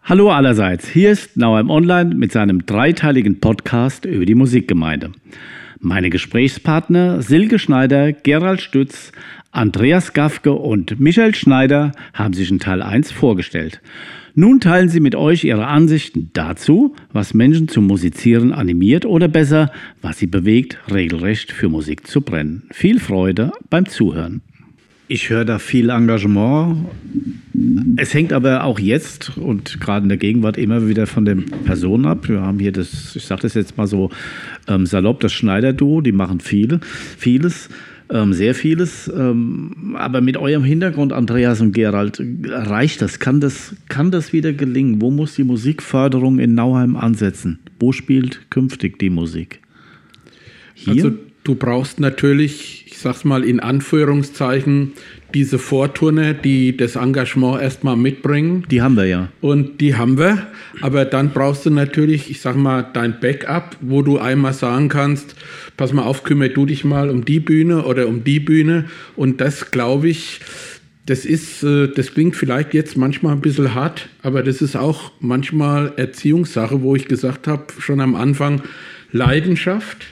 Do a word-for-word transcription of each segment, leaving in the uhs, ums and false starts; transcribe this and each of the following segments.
Hallo allerseits, hier ist Nauheim Online mit seinem dreiteiligen Podcast über die Musikgemeinde. Meine Gesprächspartner Silke Schneider, Gerald Stütz, Andreas Gafke und Michael Schneider haben sich in Teil eins vorgestellt. Nun teilen sie mit euch ihre Ansichten dazu, was Menschen zum Musizieren animiert oder besser, was sie bewegt, regelrecht für Musik zu brennen. Viel Freude beim Zuhören. Ich höre da viel Engagement. Es hängt aber auch jetzt und gerade in der Gegenwart immer wieder von den Personen ab. Wir haben hier das, ich sage das jetzt mal so ähm, salopp, das Schneider-Duo, die machen viel, vieles, ähm, sehr vieles. Ähm, aber mit eurem Hintergrund, Andreas und Gerald, reicht das? Kann das, kann das wieder gelingen? Wo muss die Musikförderung in Nauheim ansetzen? Wo spielt künftig die Musik? Hier? Also du brauchst natürlich, ich sag's mal in Anführungszeichen, diese Vorturner, die das Engagement erstmal mitbringen. Die haben wir ja. Und die haben wir. Aber dann brauchst du natürlich, ich sag mal, dein Backup, wo du einmal sagen kannst, pass mal auf, kümmere du dich mal um die Bühne oder um die Bühne. Und das, glaube ich, das ist, das klingt vielleicht jetzt manchmal ein bisschen hart, aber das ist auch manchmal Erziehungssache, wo ich gesagt habe, schon am Anfang, Leidenschaft,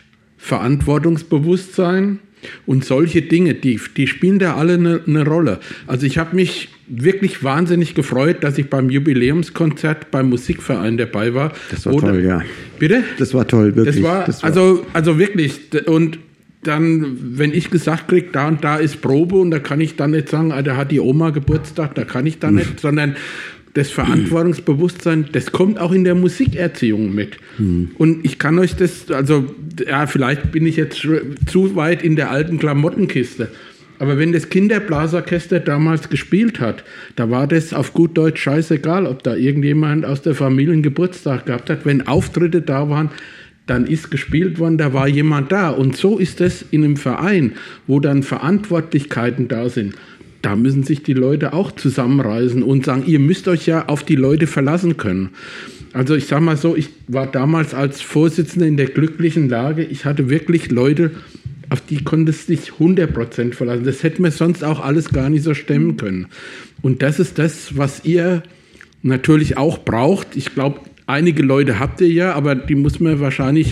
Verantwortungsbewusstsein und solche Dinge, die, die spielen da alle eine, eine Rolle. Also ich habe mich wirklich wahnsinnig gefreut, dass ich beim Jubiläumskonzert beim Musikverein dabei war. Das war toll, ja. Bitte? Das war toll, wirklich. Das war, das war also, also wirklich. Und dann, wenn ich gesagt kriege, da und da ist Probe und da kann ich dann nicht sagen, ah, da hat die Oma Geburtstag, da kann ich da nicht, sondern das Verantwortungsbewusstsein, das kommt auch in der Musikerziehung mit. Mhm. Und ich kann euch das, also ja, vielleicht bin ich jetzt zu weit in der alten Klamottenkiste, aber wenn das Kinderblasorchester damals gespielt hat, da war das auf gut Deutsch scheißegal, ob da irgendjemand aus der Familie einen Geburtstag gehabt hat. Wenn Auftritte da waren, dann ist gespielt worden, da war jemand da. Und so ist es in einem Verein, wo dann Verantwortlichkeiten da sind. Da müssen sich die Leute auch zusammenreißen und sagen, ihr müsst euch ja auf die Leute verlassen können. Also ich sage mal so, ich war damals als Vorsitzender in der glücklichen Lage, ich hatte wirklich Leute, auf die konntest du dich hundert Prozent verlassen. Das hätten wir sonst auch alles gar nicht so stemmen können. Und das ist das, was ihr natürlich auch braucht. Ich glaube, einige Leute habt ihr ja, aber die muss man wahrscheinlich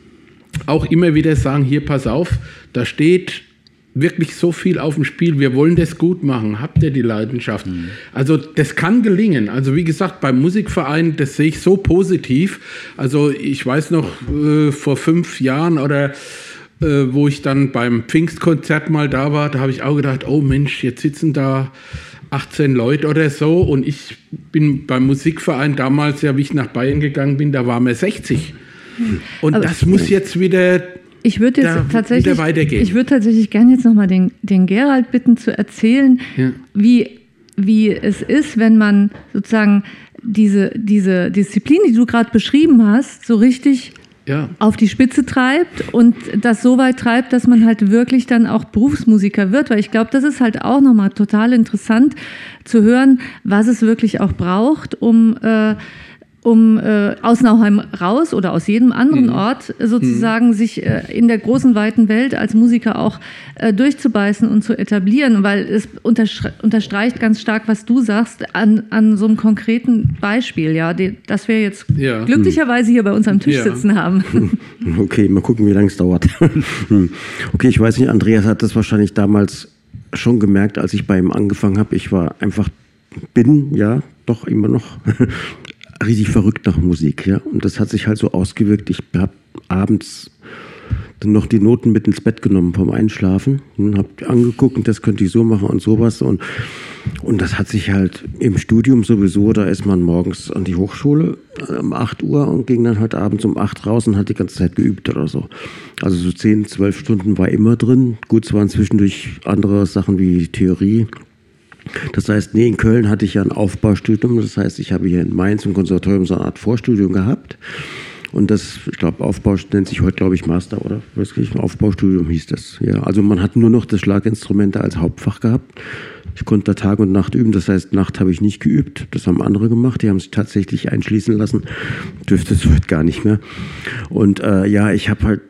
auch immer wieder sagen, hier, pass auf, da steht wirklich so viel auf dem Spiel, wir wollen das gut machen, habt ihr die Leidenschaft? Mhm. Also das kann gelingen. Also wie gesagt, beim Musikverein, das sehe ich so positiv. Also ich weiß noch, äh, vor fünf Jahren oder äh, wo ich dann beim Pfingstkonzert mal da war, da habe ich auch gedacht, oh Mensch, jetzt sitzen da achtzehn Leute oder so und ich bin beim Musikverein damals, ja, wie ich nach Bayern gegangen bin, da waren wir sechzig. Und aber das muss jetzt wieder Ich würde jetzt tatsächlich, ich würde tatsächlich gerne jetzt nochmal den, den Gerald bitten zu erzählen, ja. wie, wie es ist, wenn man sozusagen diese, diese Disziplin, die du gerade beschrieben hast, so richtig ja. auf die Spitze treibt und das so weit treibt, dass man halt wirklich dann auch Berufsmusiker wird. Weil ich glaube, das ist halt auch nochmal total interessant zu hören, was es wirklich auch braucht, um äh, um äh, aus Nauheim raus oder aus jedem anderen mhm. Ort sozusagen mhm. sich äh, in der großen, weiten Welt als Musiker auch äh, durchzubeißen und zu etablieren, weil es unterstre- unterstreicht ganz stark, was du sagst, an, an so einem konkreten Beispiel, ja, die, das wir jetzt ja. glücklicherweise hier bei uns am Tisch ja. sitzen haben. Okay, mal gucken, wie lange es dauert. Okay, ich weiß nicht, Andreas hat das wahrscheinlich damals schon gemerkt, als ich bei ihm angefangen habe. Ich war einfach, bin, ja, doch immer noch richtig verrückt nach Musik, ja. Und das hat sich halt so ausgewirkt. Ich habe abends dann noch die Noten mit ins Bett genommen vom Einschlafen und habe angeguckt, und das könnte ich so machen und sowas. Und, und das hat sich halt im Studium sowieso, da ist man morgens an die Hochschule um acht Uhr und ging dann halt abends um acht raus und hat die ganze Zeit geübt oder so. Also so zehn, zwölf Stunden war immer drin. Gut, es waren zwischendurch andere Sachen wie Theorie. Das heißt, nee, in Köln hatte ich ja ein Aufbaustudium. Das heißt, ich habe hier in Mainz im Konservatorium so eine Art Vorstudium gehabt. Und das, ich glaube, Aufbau nennt sich heute, glaube ich, Master, oder? Weiß ich, Aufbaustudium hieß das. Ja, also man hat nur noch das Schlaginstrumente als Hauptfach gehabt. Ich konnte da Tag und Nacht üben. Das heißt, Nacht habe ich nicht geübt. Das haben andere gemacht. Die haben sich tatsächlich einschließen lassen. Dürfte es heute gar nicht mehr. Und äh, ja, ich habe halt,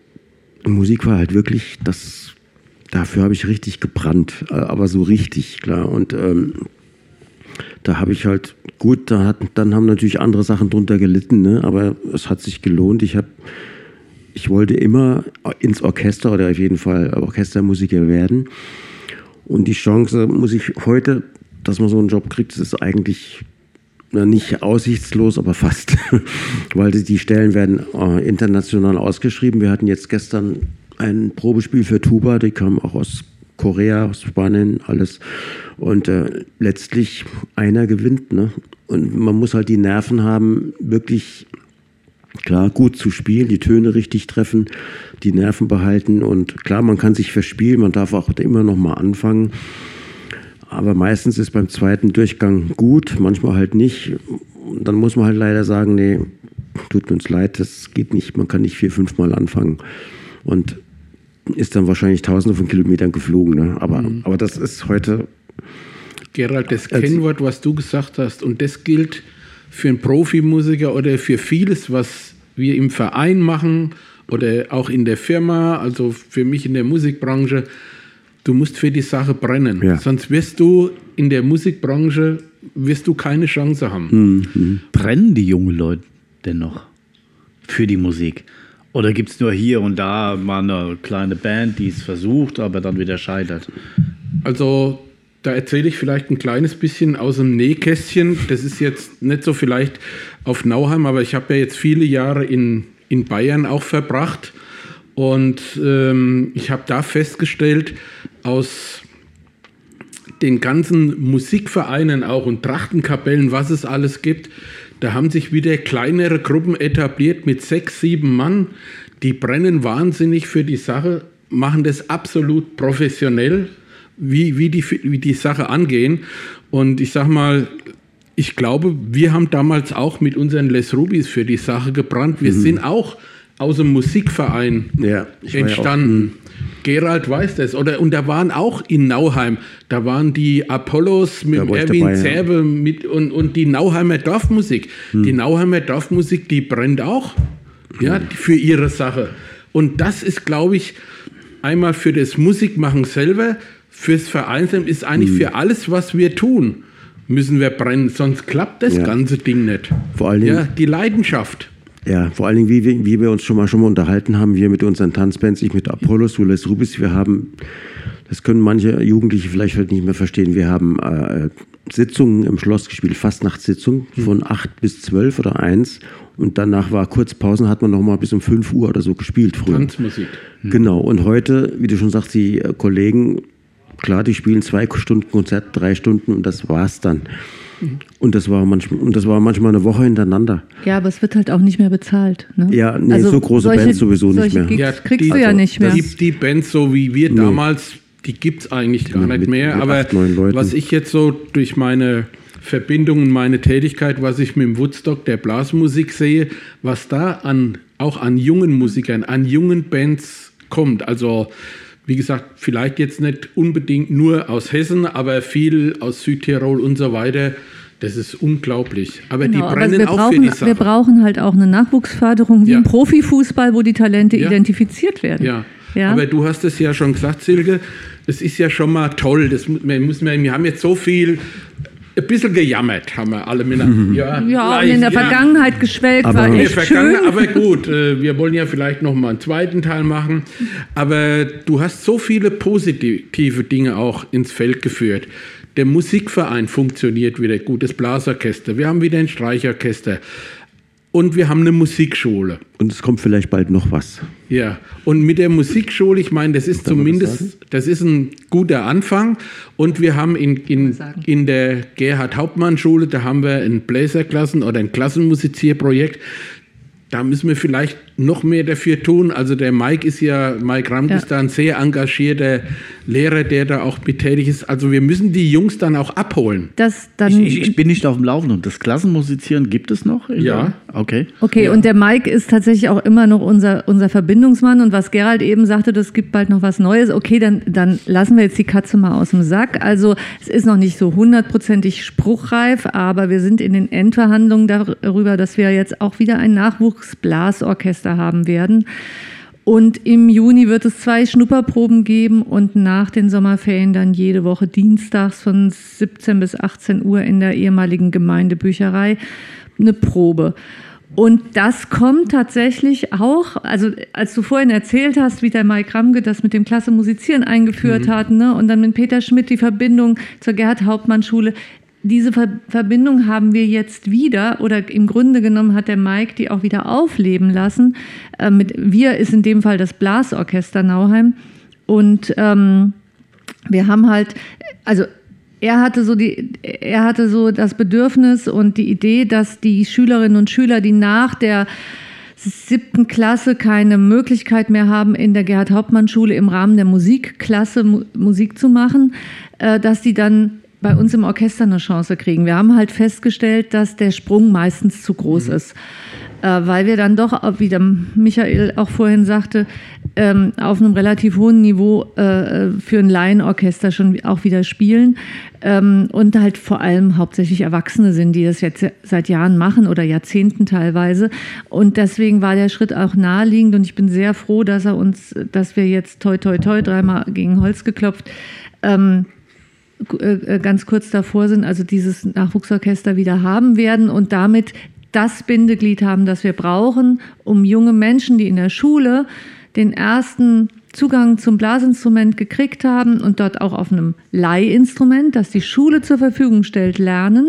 Musik war halt wirklich das. Dafür habe ich richtig gebrannt, aber so richtig, klar. Und ähm, da habe ich halt, gut, da hat, dann haben natürlich andere Sachen drunter gelitten, ne? Aber es hat sich gelohnt. Ich habe, ich wollte immer ins Orchester oder auf jeden Fall Orchestermusiker werden. Und die Chance, muss ich heute, dass man so einen Job kriegt, das ist eigentlich na, nicht aussichtslos, aber fast. Weil die Stellen werden äh, international ausgeschrieben. Wir hatten jetzt gestern ein Probespiel für Tuba, die kam auch aus Korea, aus Spanien, alles. Und äh, letztlich einer gewinnt. Ne? Und man muss halt die Nerven haben, wirklich klar gut zu spielen, die Töne richtig treffen, die Nerven behalten. Und klar, man kann sich verspielen, man darf auch immer noch mal anfangen. Aber meistens ist beim zweiten Durchgang gut, manchmal halt nicht. Und dann muss man halt leider sagen, nee, tut uns leid, das geht nicht. Man kann nicht vier, fünf Mal anfangen. Und ist dann wahrscheinlich tausende von Kilometern geflogen. Ne? Aber, mhm. aber das ist heute... Gerald, das Kennwort, was du gesagt hast, und das gilt für einen Profimusiker oder für vieles, was wir im Verein machen oder auch in der Firma, also für mich in der Musikbranche, du musst für die Sache brennen. Ja. Sonst wirst du in der Musikbranche wirst du keine Chance haben. Mhm. Brennen die jungen Leute denn noch für die Musik? Oder gibt es nur hier und da mal eine kleine Band, die es versucht, aber dann wieder scheitert? Also da erzähle ich vielleicht ein kleines bisschen aus dem Nähkästchen. Das ist jetzt nicht so vielleicht auf Nauheim, aber ich habe ja jetzt viele Jahre in, in Bayern auch verbracht. Und ähm, ich habe da festgestellt, aus den ganzen Musikvereinen auch und Trachtenkapellen, was es alles gibt, da haben sich wieder kleinere Gruppen etabliert mit sechs, sieben Mann. Die brennen wahnsinnig für die Sache, machen das absolut professionell, wie, wie, die, wie die Sache angehen. Und ich sag mal, ich glaube, wir haben damals auch mit unseren Les Rubis für die Sache gebrannt. Wir mhm. sind auch aus dem Musikverein ja, entstanden. Ja Gerald weiß das. Oder, und da waren auch in Nauheim, da waren die Apollos mit Erwin dabei, Zerbe ja. mit, und, und die Nauheimer Dorfmusik. Hm. Die Nauheimer Dorfmusik, die brennt auch ja, für ihre Sache. Und das ist, glaube ich, einmal für das Musikmachen selber, fürs Vereinsleben, ist eigentlich hm. für alles, was wir tun, müssen wir brennen. Sonst klappt das ja. ganze Ding nicht. Vor allen Dingen, ja, die Leidenschaft. Ja, vor allen Dingen, wie wir, wie wir uns schon mal, schon mal unterhalten haben, wir mit unseren Tanzbands, ich mit Apollos, du Les Rubis, wir haben, das können manche Jugendliche vielleicht halt nicht mehr verstehen, wir haben äh, Sitzungen im Schloss gespielt, Fastnachtssitzungen von acht bis zwölf oder eins und danach war kurz Pausen, hat man noch mal bis um fünf Uhr oder so gespielt früher. Tanzmusik. Mhm. Genau, und heute, wie du schon sagst, die äh, Kollegen, klar, die spielen zwei Stunden Konzert, drei Stunden und das war's dann. Und das war manchmal, und das war manchmal eine Woche hintereinander. Ja, aber es wird halt auch nicht mehr bezahlt. Ne? Ja, nee, also so große solche, Bands sowieso nicht mehr. Gigs ja, kriegst die, du ja nicht mehr. Die, die Bands, so wie wir nee. damals, die gibt es eigentlich gar nicht mit, mehr. Mit aber acht, was ich jetzt so durch meine Verbindungen, meine Tätigkeit, was ich mit dem Woodstock der Blasmusik sehe, was da an, auch an jungen Musikern, an jungen Bands kommt. Also wie gesagt, vielleicht jetzt nicht unbedingt nur aus Hessen, aber viel aus Südtirol und so weiter. Das ist unglaublich. Aber genau, die brennen auch brauchen, für die Sache. Wir brauchen halt auch eine Nachwuchsförderung wie ja. im Profifußball, wo die Talente ja. identifiziert werden. Ja. ja, aber du hast es ja schon gesagt, Silke, es ist ja schon mal toll. Das muss man, wir haben jetzt so viel... Ein bisschen gejammert haben wir alle miteinander. Ja, ja und in der ja. Vergangenheit geschwelgt aber war echt schön. Aber gut, wir wollen ja vielleicht noch mal einen zweiten Teil machen. Aber du hast so viele positive Dinge auch ins Feld geführt. Der Musikverein funktioniert wieder gut, das Blasorchester. Wir haben wieder ein Streichorchester. Und wir haben eine Musikschule. Und es kommt vielleicht bald noch was. Ja, und mit der Musikschule, ich meine, das ist Darf zumindest, das, das ist ein guter Anfang. Und wir haben in, in, in der Gerhard-Hauptmann-Schule, da haben wir ein Bläserklassen- oder ein Klassenmusizierprojekt. Da müssen wir vielleicht noch mehr dafür tun. Also der Mike ist ja, Mike Ramp ja. ist da ein sehr engagierter Lehrer, der da auch betätigt ist. Also wir müssen die Jungs dann auch abholen. Das dann ich, ich, ich bin nicht auf dem Laufenden. Das Klassenmusizieren gibt es noch? Ja. Okay. Okay, ja. und der Mike ist tatsächlich auch immer noch unser, unser Verbindungsmann. Und was Gerald eben sagte, das gibt bald noch was Neues. Okay, dann, dann lassen wir jetzt die Katze mal aus dem Sack. Also es ist noch nicht so hundertprozentig spruchreif, aber wir sind in den Endverhandlungen darüber, dass wir jetzt auch wieder ein Nachwuchsblasorchester haben werden. Und im Juni wird es zwei Schnupperproben geben und nach den Sommerferien dann jede Woche dienstags von siebzehn bis achtzehn Uhr in der ehemaligen Gemeindebücherei eine Probe. Und das kommt tatsächlich auch, also als du vorhin erzählt hast, wie der Mike Ramge das mit dem Klasse Musizieren eingeführt mhm. hat, ne, und dann mit Peter Schmidt die Verbindung zur Gerhard-Hauptmann-Schule, diese Ver- Verbindung haben wir jetzt wieder, oder im Grunde genommen hat der Mike die auch wieder aufleben lassen. Äh, mit wir ist in dem Fall das Blasorchester Nauheim. Und ähm, wir haben halt, also er hatte so die, er hatte so das Bedürfnis und die Idee, dass die Schülerinnen und Schüler, die nach der siebten Klasse keine Möglichkeit mehr haben, in der Gerhard-Hauptmann-Schule im Rahmen der Musikklasse Mu- Musik zu machen, äh, dass die dann bei uns im Orchester eine Chance kriegen. Wir haben halt festgestellt, dass der Sprung meistens zu groß mhm. ist, äh, weil wir dann doch, wie der Michael auch vorhin sagte, ähm, auf einem relativ hohen Niveau äh, für ein Laienorchester schon auch wieder spielen ähm, und halt vor allem hauptsächlich Erwachsene sind, die das jetzt seit Jahren machen oder Jahrzehnten teilweise. Und deswegen war der Schritt auch naheliegend und ich bin sehr froh, dass er uns, dass wir jetzt toi toi toi dreimal gegen Holz geklopft ähm, ganz kurz davor sind, also dieses Nachwuchsorchester wieder haben werden und damit das Bindeglied haben, das wir brauchen, um junge Menschen, die in der Schule den ersten Zugang zum Blasinstrument gekriegt haben und dort auch auf einem Leihinstrument, das die Schule zur Verfügung stellt, lernen.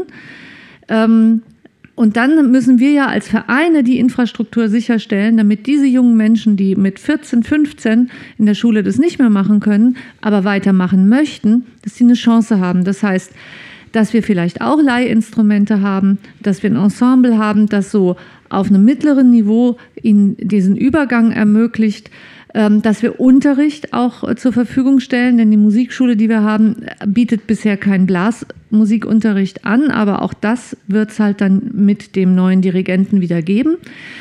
Und dann müssen wir ja als Vereine die Infrastruktur sicherstellen, damit diese jungen Menschen, die mit vierzehn, fünfzehn in der Schule das nicht mehr machen können, aber weitermachen möchten, dass sie eine Chance haben. Das heißt, dass wir vielleicht auch Leihinstrumente haben, dass wir ein Ensemble haben, das so auf einem mittleren Niveau ihnen diesen Übergang ermöglicht, dass wir Unterricht auch zur Verfügung stellen, denn die Musikschule, die wir haben, bietet bisher keinen Blasmusikunterricht an, aber auch das wird es halt dann mit dem neuen Dirigenten wieder geben.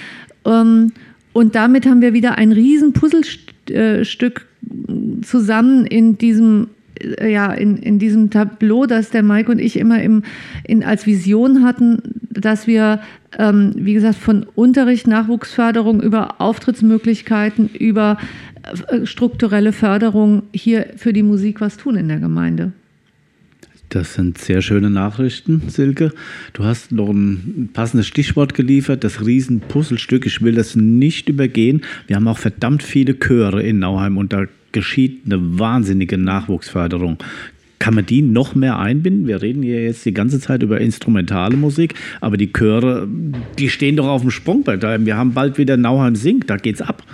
Und damit haben wir wieder ein riesen Puzzlestück zusammen in diesem ja, in, in diesem Tableau, das der Mike und ich immer im, in, als Vision hatten, dass wir, ähm, wie gesagt, von Unterricht, Nachwuchsförderung über Auftrittsmöglichkeiten, über äh, strukturelle Förderung hier für die Musik was tun in der Gemeinde. Das sind sehr schöne Nachrichten, Silke. Du hast noch ein passendes Stichwort geliefert, das Riesenpuzzlestück. Ich will das nicht übergehen. Wir haben auch verdammt viele Chöre in Nauheim und da geschieht eine wahnsinnige Nachwuchsförderung. Kann man die noch mehr einbinden? Wir reden hier jetzt die ganze Zeit über instrumentale Musik, aber die Chöre, die stehen doch auf dem Sprungbrett. Wir haben bald wieder Nauheim singt, da geht's ab.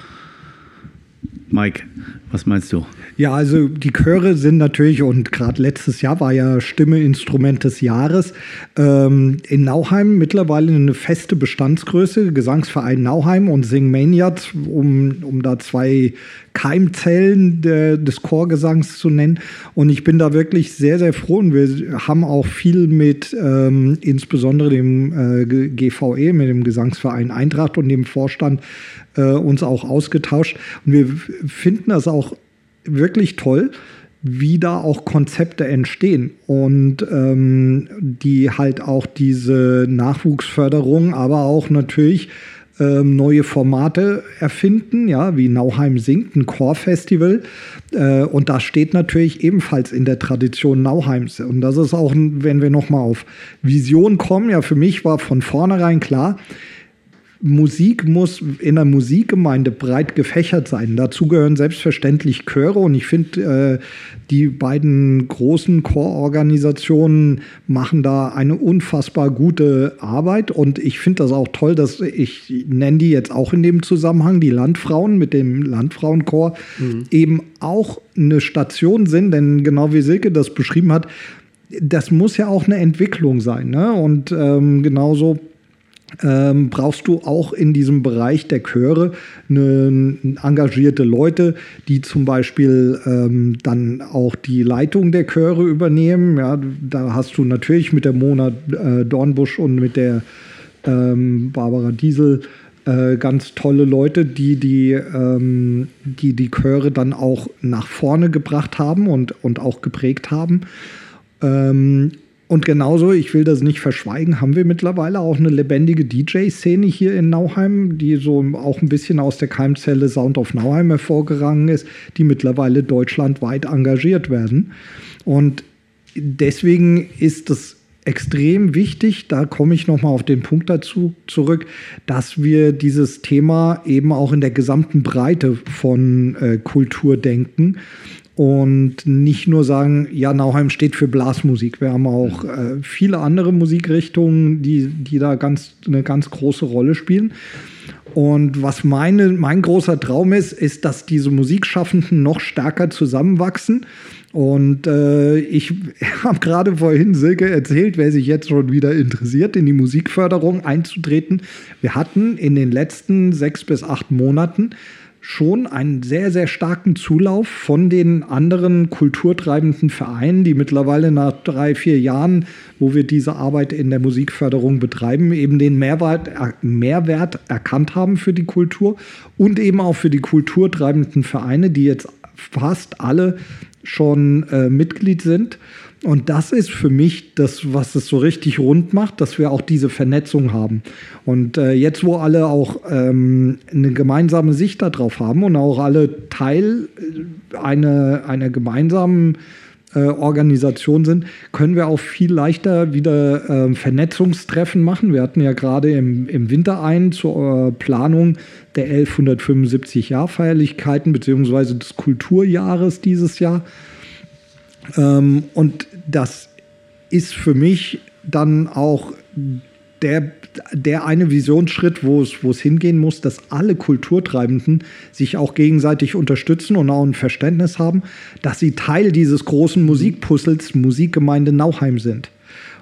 Mike, was meinst du? Ja, also die Chöre sind natürlich, und gerade letztes Jahr war ja Stimme Instrument des Jahres, ähm, in Nauheim mittlerweile eine feste Bestandsgröße, Gesangsverein Nauheim und Singmaniacs, um, um da zwei Keimzellen der, des Chorgesangs zu nennen. Und ich bin da wirklich sehr, sehr froh. Und wir haben auch viel mit ähm, insbesondere dem äh, G V E, mit dem Gesangsverein Eintracht und dem Vorstand äh, uns auch ausgetauscht. Und wir finden das auch wirklich toll, wie da auch Konzepte entstehen und ähm, die halt auch diese Nachwuchsförderung, aber auch natürlich ähm, neue Formate erfinden, ja, wie Nauheim singt, ein Chorfestival. Äh, und das steht natürlich ebenfalls in der Tradition Nauheims. Und das ist auch, wenn wir nochmal auf Vision kommen, ja, für mich war von vornherein klar, Musik muss in der Musikgemeinde breit gefächert sein. Dazu gehören selbstverständlich Chöre und ich finde, äh, die beiden großen Chororganisationen machen da eine unfassbar gute Arbeit und ich finde das auch toll, dass ich nenne die jetzt auch in dem Zusammenhang, die Landfrauen mit dem Landfrauenchor mhm. eben auch eine Station sind, denn genau wie Silke das beschrieben hat, das muss ja auch eine Entwicklung sein, ne? Und ähm, genauso Ähm, brauchst du auch in diesem Bereich der Chöre eine, engagierte Leute, die zum Beispiel ähm, dann auch die Leitung der Chöre übernehmen. Ja, da hast du natürlich mit der Mona äh, Dornbusch und mit der ähm, Barbara Diesel äh, ganz tolle Leute, die die, ähm, die die Chöre dann auch nach vorne gebracht haben und, und auch geprägt haben. Ähm, Und genauso, ich will das nicht verschweigen, haben wir mittlerweile auch eine lebendige D J-Szene hier in Nauheim, die so auch ein bisschen aus der Keimzelle Sound of Nauheim hervorgegangen ist, die mittlerweile deutschlandweit engagiert werden. Und deswegen ist es extrem wichtig, da komme ich nochmal auf den Punkt dazu zurück, dass wir dieses Thema eben auch in der gesamten Breite von äh, Kultur denken. Und nicht nur sagen, ja, Nauheim steht für Blasmusik. Wir haben auch äh, viele andere Musikrichtungen, die, die da ganz, eine ganz große Rolle spielen. Und was meine, mein großer Traum ist, ist, dass diese Musikschaffenden noch stärker zusammenwachsen. Und äh, ich habe gerade vorhin Silke erzählt, wer sich jetzt schon wieder interessiert, in die Musikförderung einzutreten. Wir hatten in den letzten sechs bis acht Monaten schon einen sehr, sehr starken Zulauf von den anderen kulturtreibenden Vereinen, die mittlerweile nach drei, vier Jahren, wo wir diese Arbeit in der Musikförderung betreiben, eben den Mehrwert, Mehrwert erkannt haben für die Kultur und eben auch für die kulturtreibenden Vereine, die jetzt fast alle schon äh, Mitglied sind. Und das ist für mich das, was es so richtig rund macht, dass wir auch diese Vernetzung haben. Und äh, jetzt, wo alle auch ähm, eine gemeinsame Sicht darauf haben und auch alle Teil einer, einer gemeinsamen äh, Organisation sind, können wir auch viel leichter wieder äh, Vernetzungstreffen machen. Wir hatten ja gerade im, im Winter einen zur äh, Planung der elfhundertfünfundsiebzig Jahrfeierlichkeiten beziehungsweise des Kulturjahres dieses Jahr. Ähm, und das ist für mich dann auch der, der eine Visionsschritt, wo es, wo es hingehen muss, dass alle Kulturtreibenden sich auch gegenseitig unterstützen und auch ein Verständnis haben, dass sie Teil dieses großen Musikpuzzles Musikgemeinde Nauheim sind.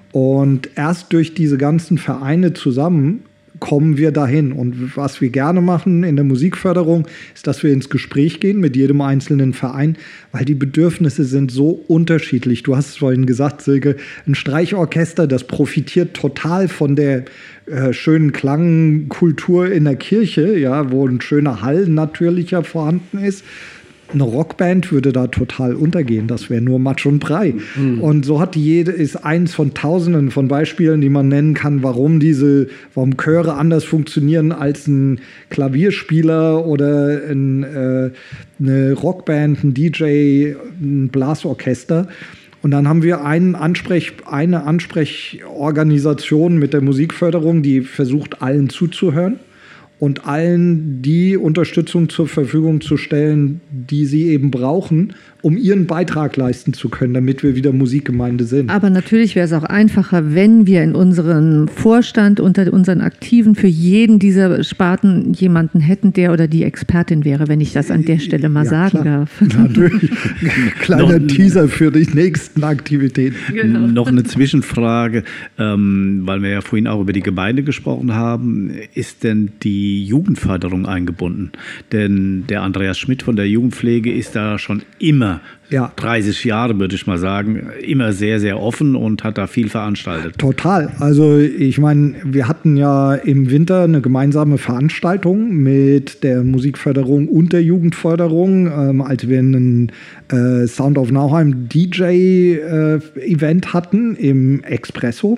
Und erst durch diese ganzen Vereine zusammen kommen wir dahin. Und was wir gerne machen in der Musikförderung, ist, dass wir ins Gespräch gehen mit jedem einzelnen Verein, weil die Bedürfnisse sind so unterschiedlich. Du hast es vorhin gesagt, Silke, ein Streichorchester, das profitiert total von der äh, schönen Klangkultur in der Kirche, ja, wo ein schöner Hall natürlicher vorhanden ist. Eine Rockband würde da total untergehen. Das wäre nur Matsch und Brei. Mhm. Und so hat jede, ist eins von Tausenden von Beispielen, die man nennen kann, warum diese, warum Chöre anders funktionieren als ein Klavierspieler oder ein, äh, eine Rockband, ein D J, ein Blasorchester. Und dann haben wir einen Ansprech, eine Ansprechorganisation mit der Musikförderung, die versucht, allen zuzuhören und allen die Unterstützung zur Verfügung zu stellen, die sie eben brauchen, um ihren Beitrag leisten zu können, damit wir wieder Musikgemeinde sind. Aber natürlich wäre es auch einfacher, wenn wir in unserem Vorstand unter unseren Aktiven für jeden dieser Sparten jemanden hätten, der oder die Expertin wäre, wenn ich das an der Stelle mal ja, sagen klar. darf. Natürlich. Kleiner Teaser für die nächsten Aktivitäten. Genau. Noch eine Zwischenfrage, ähm, weil wir ja vorhin auch über die Gemeinde gesprochen haben. Ist denn die Jugendförderung eingebunden? Denn der Andreas Schmidt von der Jugendpflege ist da schon immer Ja. dreißig Jahre, würde ich mal sagen, immer sehr, sehr offen und hat da viel veranstaltet. Total. Also ich meine, wir hatten ja im Winter eine gemeinsame Veranstaltung mit der Musikförderung und der Jugendförderung, ähm, als wir einen äh, Sound of Nauheim D J-Event äh, hatten im Expresso.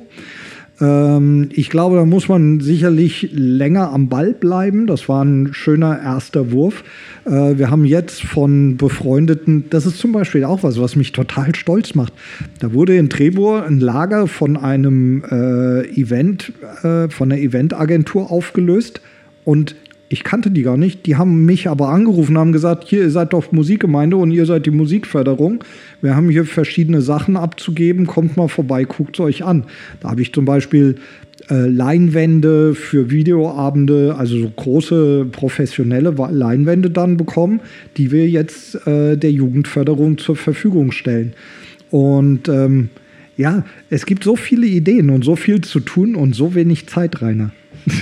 Ich glaube, da muss man sicherlich länger am Ball bleiben. Das war ein schöner erster Wurf. Wir haben jetzt von befreundeten, das ist zum Beispiel auch was, was mich total stolz macht. Da wurde in Trebur ein Lager von einem äh, Event, äh, von einer Eventagentur aufgelöst und ich kannte die gar nicht. Die haben mich aber angerufen, haben gesagt, hier, ihr seid doch Musikgemeinde und ihr seid die Musikförderung. Wir haben hier verschiedene Sachen abzugeben. Kommt mal vorbei, guckt es euch an. Da habe ich zum Beispiel äh, Leinwände für Videoabende, also so große professionelle Leinwände dann bekommen, die wir jetzt äh, der Jugendförderung zur Verfügung stellen. Und ähm, ja, es gibt so viele Ideen und so viel zu tun und so wenig Zeit, Rainer.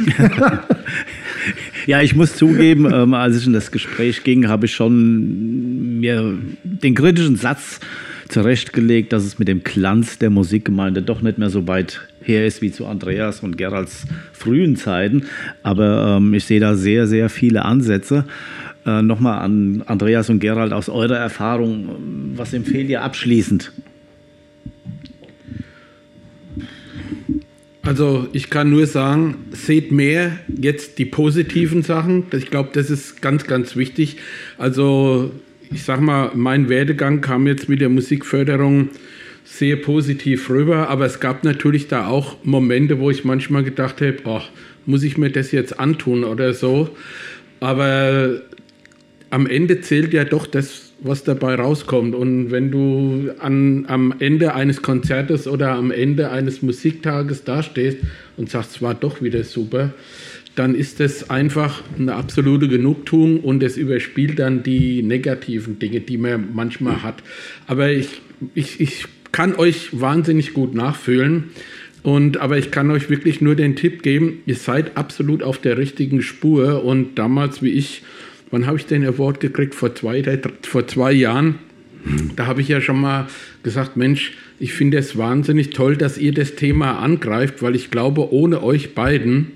Ja, ich muss zugeben, ähm, als ich in das Gespräch ging, habe ich schon mir den kritischen Satz zurechtgelegt, dass es mit dem Glanz der Musikgemeinde doch nicht mehr so weit her ist wie zu Andreas und Geralds frühen Zeiten. Aber ähm, ich sehe da sehr, sehr viele Ansätze. Äh, Nochmal an Andreas und Gerald aus eurer Erfahrung. Was empfehlt ihr abschließend? Also ich kann nur sagen, seht mehr jetzt die positiven Sachen. Ich glaube, das ist ganz, ganz wichtig. Also ich sag mal, mein Werdegang kam jetzt mit der Musikförderung sehr positiv rüber, aber es gab natürlich da auch Momente, wo ich manchmal gedacht habe, oh, muss ich mir das jetzt antun oder so. Aber am Ende zählt ja doch das, was dabei rauskommt. Und wenn du an, am Ende eines Konzertes oder am Ende eines Musiktages dastehst und sagst, es war doch wieder super, dann ist das einfach eine absolute Genugtuung und es überspielt dann die negativen Dinge, die man manchmal hat. Aber ich, ich, ich kann euch wahnsinnig gut nachfühlen. Und, aber ich kann euch wirklich nur den Tipp geben, ihr seid absolut auf der richtigen Spur. Und damals, wie ich, wann habe ich den Award gekriegt? Vor zwei, vor zwei Jahren. Da habe ich ja schon mal gesagt, Mensch, ich finde es wahnsinnig toll, dass ihr das Thema angreift, weil ich glaube, ohne euch beiden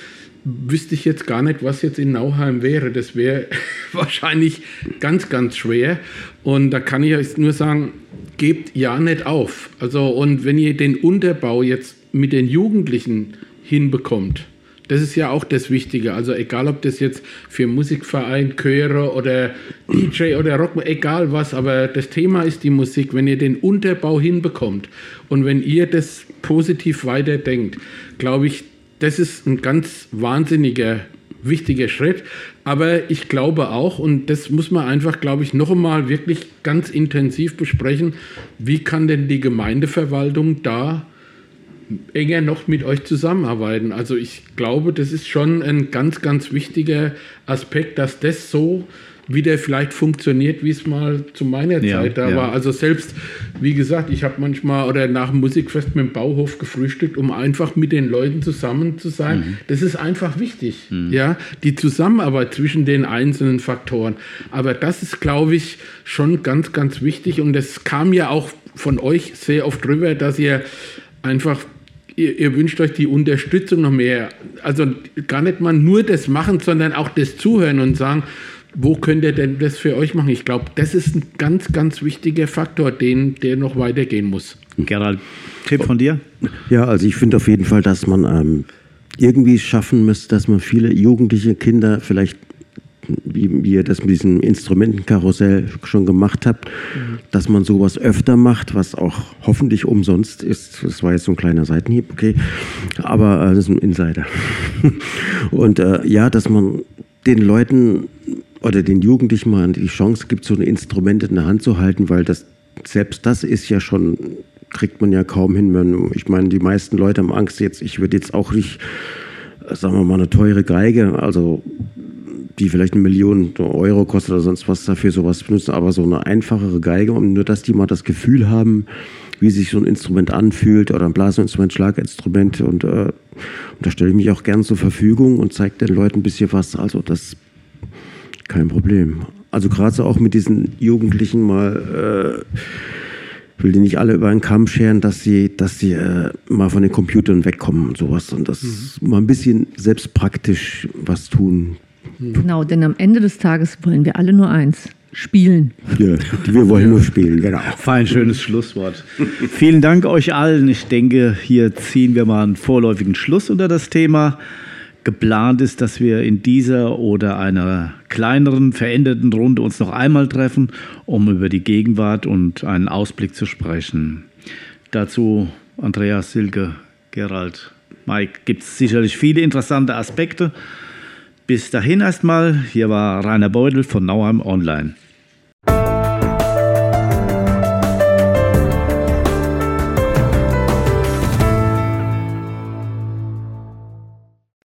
wüsste ich jetzt gar nicht, was jetzt in Nauheim wäre. Das wäre wahrscheinlich ganz, ganz schwer. Und da kann ich euch nur sagen, gebt ja nicht auf. Also, und wenn ihr den Unterbau jetzt mit den Jugendlichen hinbekommt, das ist ja auch das Wichtige. Also egal, ob das jetzt für Musikverein, Chöre oder D J oder Rock, egal was, aber das Thema ist die Musik. Wenn ihr den Unterbau hinbekommt und wenn ihr das positiv weiterdenkt, glaube ich, das ist ein ganz wahnsinniger, wichtiger Schritt. Aber ich glaube auch, und das muss man einfach, glaube ich, noch einmal wirklich ganz intensiv besprechen, wie kann denn die Gemeindeverwaltung da enger noch mit euch zusammenarbeiten? Also ich glaube, das ist schon ein ganz, ganz wichtiger Aspekt, dass das so wieder vielleicht funktioniert, wie es mal zu meiner ja, Zeit da ja. war. Also selbst, wie gesagt, ich habe manchmal oder nach dem Musikfest mit dem Bauhof gefrühstückt, um einfach mit den Leuten zusammen zu sein. Mhm. Das ist einfach wichtig, mhm. ja, die Zusammenarbeit zwischen den einzelnen Faktoren. Aber das ist, glaube ich, schon ganz, ganz wichtig und das kam ja auch von euch sehr oft rüber, dass ihr einfach Ihr, ihr wünscht euch die Unterstützung noch mehr. Also gar nicht mal nur das machen, sondern auch das Zuhören und sagen, wo könnt ihr denn das für euch machen? Ich glaube, das ist ein ganz, ganz wichtiger Faktor, den, der noch weitergehen muss. Gerald, Tipp von dir? Ja, also ich finde auf jeden Fall, dass man ähm, irgendwie schaffen müsste, dass man viele jugendliche Kinder vielleicht, wie, wie ihr das mit diesem Instrumentenkarussell schon gemacht habt, mhm. dass man sowas öfter macht, was auch hoffentlich umsonst ist. Das war jetzt so ein kleiner Seitenhieb, okay, aber äh, das ist ein Insider. Und äh, ja, dass man den Leuten oder den Jugendlichen mal die Chance gibt, so ein Instrument in der Hand zu halten, weil das selbst das ist ja schon, kriegt man ja kaum hin. Wenn, ich meine, die meisten Leute haben Angst jetzt, ich würde jetzt auch nicht, sagen wir mal, eine teure Geige, also die vielleicht eine Million Euro kostet oder sonst was dafür sowas benutzen, aber so eine einfachere Geige, und nur, dass die mal das Gefühl haben, wie sich so ein Instrument anfühlt oder ein Blasinstrument, Schlaginstrument und, äh, und da stelle ich mich auch gern zur Verfügung und zeige den Leuten ein bisschen was, also das kein Problem. Also gerade so auch mit diesen Jugendlichen mal, äh, will die nicht alle über einen Kamm scheren, dass sie, dass sie äh, mal von den Computern wegkommen und sowas und das mhm. mal ein bisschen selbst praktisch was tun. Genau, denn am Ende des Tages wollen wir alle nur eins: spielen. Ja, wir wollen nur spielen, genau. Fein, schönes Schlusswort. Vielen Dank euch allen. Ich denke, hier ziehen wir mal einen vorläufigen Schluss unter das Thema. Geplant ist, dass wir in dieser oder einer kleineren, veränderten Runde uns noch einmal treffen, um über die Gegenwart und einen Ausblick zu sprechen. Dazu Andreas, Silke, Gerald, Mike, gibt es sicherlich viele interessante Aspekte. Bis dahin erstmal, hier war Rainer Beutel von Nauheim Online.